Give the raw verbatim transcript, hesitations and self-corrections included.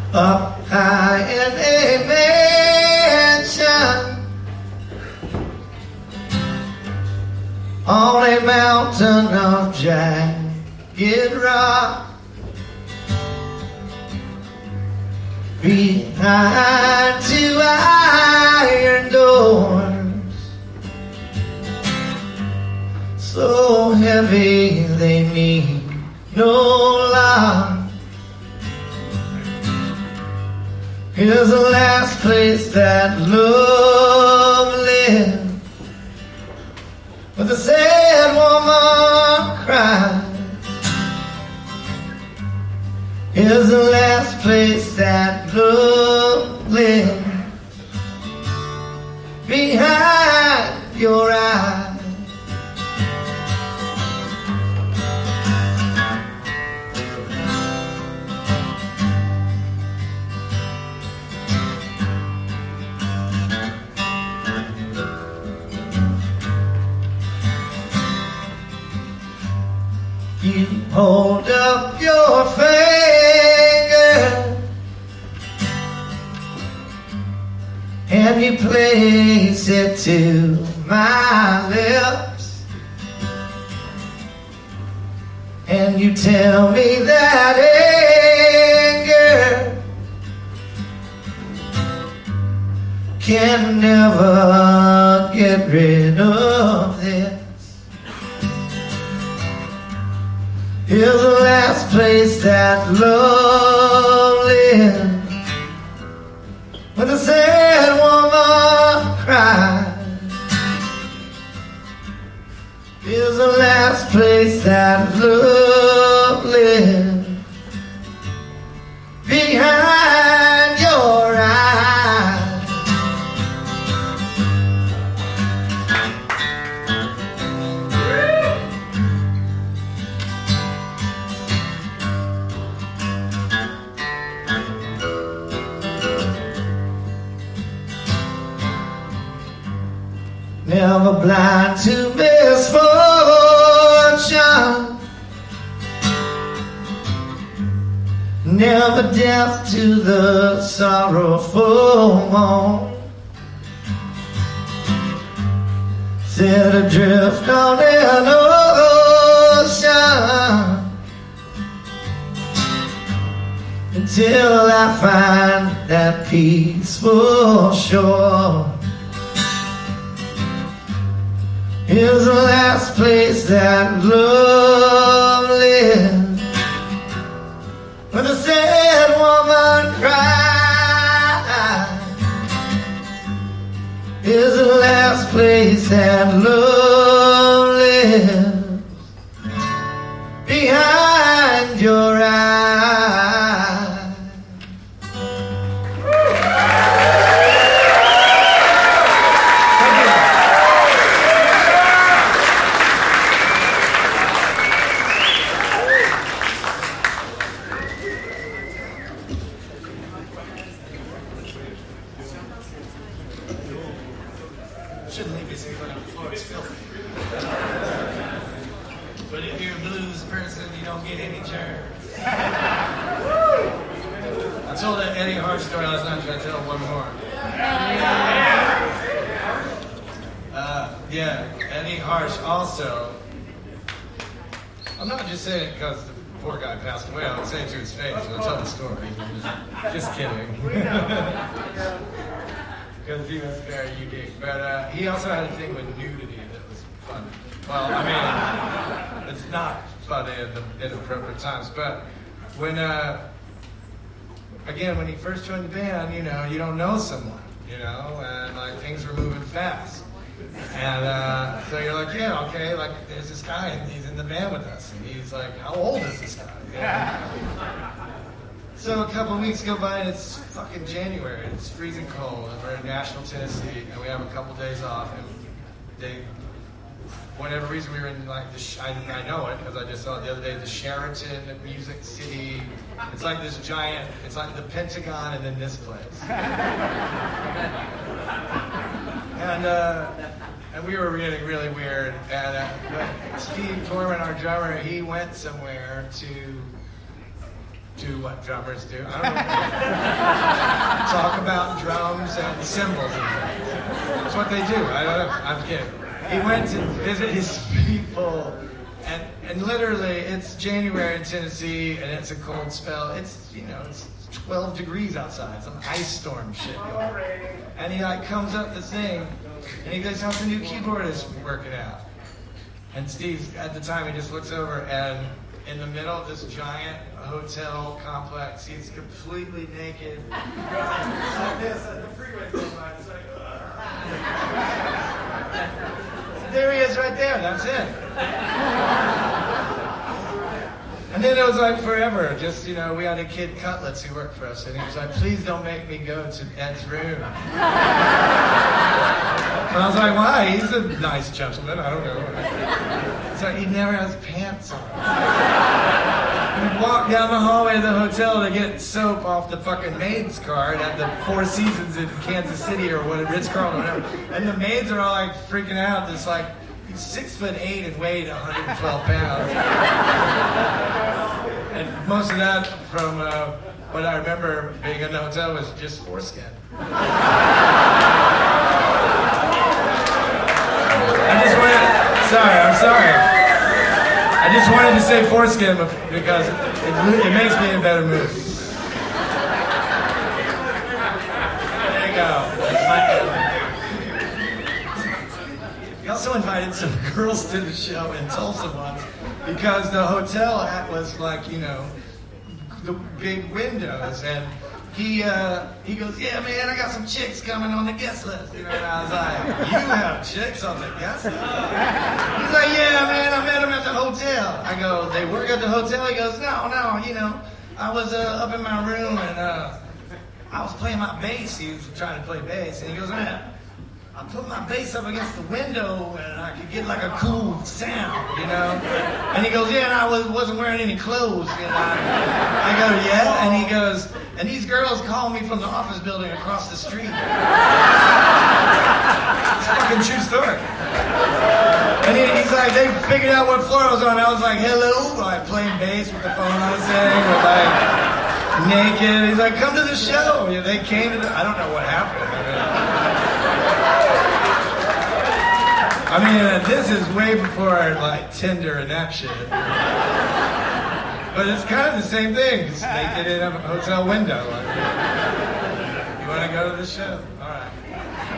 up high in a mansion on a mountain of jagged rock. Behind two iron doors, so heavy they need no lock. Here's the last place that love lived, where the sad woman cried. Here's the last place that love lived, behind your eyes. You hold up your finger and you place it to my lips, and you tell me that anger can never get rid of this. Here's the last place that love lived, where the sad woman cried. Here's the last place that love lived, behind your eyes. Never blind to misfortune, never deaf to the sorrowful moan, set adrift on an ocean until I find that peaceful shore. Here's the last place that love lived, where the sad woman cried. Here's the last place that love lives, behind your eyes. Shouldn't leave this anything on the floor, it's filthy. But if you're a blues person, you don't get any germs. I told that Eddie Hart story last night, should I tell one more? Uh, yeah, Eddie Hart also, I'm not just saying it because the poor guy passed away, I'm saying it to his face, I'll tell the story. Just, just kidding. Because he was very unique. But uh, he also had a thing with nudity that was fun. Well, I mean, it's not fun in the inappropriate times. But when, uh, again, when he first joined the band, you know, you don't know someone, you know, and like things were moving fast. And uh, so you're like, yeah, okay, like there's this guy and he's in the band with us. And he's like, how old is this guy? Yeah. So a couple of weeks go by and it's fucking January and it's freezing cold and we're in Nashville, Tennessee and we have a couple days off and they, for whatever reason we were in like the, I, I know it because I just saw it the other day, the Sheraton at Music City. It's like this giant, it's like the Pentagon and then this place. and uh, and we were really, really weird. And uh, but Steve Torman, our drummer, he went somewhere to do what drummers do. I don't know. Talk about drums and cymbals and things. That's what they do. I don't know. I'm kidding. He went to visit his people, and and literally, it's January in Tennessee, and it's a cold spell. It's, you know, it's twelve degrees outside, some ice storm shit going on. And he like comes up to sing, and he goes, "How's the new keyboardist working out?" And Steve, at the time, he just looks over, and in the middle of this giant hotel complex, he's completely naked. Like this, at the freeway goes by, it's like, there he is right there, that's it. And then it was like forever, just, you know, we had a kid, Cutlets, who worked for us, and he was like, please don't make me go to Ed's room. And I was like, why? He's a nice gentleman, I don't know. So he never has pants on. We'd walk down the hallway of the hotel to get soap off the fucking maid's card at the Four Seasons in Kansas City or what, Ritz-Carlton or whatever. And the maids are all like freaking out. It's like, he's six foot eight and weighed one hundred twelve pounds. And most of that from uh, what I remember being in the hotel was just foreskin. I just wanted, sorry, I'm sorry. I just wanted to say foreskin because it, it makes me in a better mood. There you go. We also invited some girls to the show in Tulsa once because the hotel was like, you know, the big windows, and he uh, he goes, yeah, man, I got some chicks coming on the guest list. You know, and I was like, you have chicks on the guest list? He's like, yeah, man, I met them at the hotel. I go, they work at the hotel? He goes, no, no, you know, I was uh, up in my room and uh, I was playing my bass. He was trying to play bass, and he goes, man, I put my bass up against the window and I could get like a cool sound, you know? And he goes, yeah, and I was, wasn't wearing any clothes. And I, I go, yeah? And he goes, and these girls call me from the office building across the street. It's a fucking true story. And he, he's like, they figured out what floor I was on. I was like, hello, like playing bass with the phone on the thing, with like naked. He's like, come to the show. Yeah, they came to the, I don't know what happened. I mean, I mean, uh, this is way before like Tinder and that shit. But it's kind of the same thing. Just naked in a hotel window. Like, you want to go to the show? All right.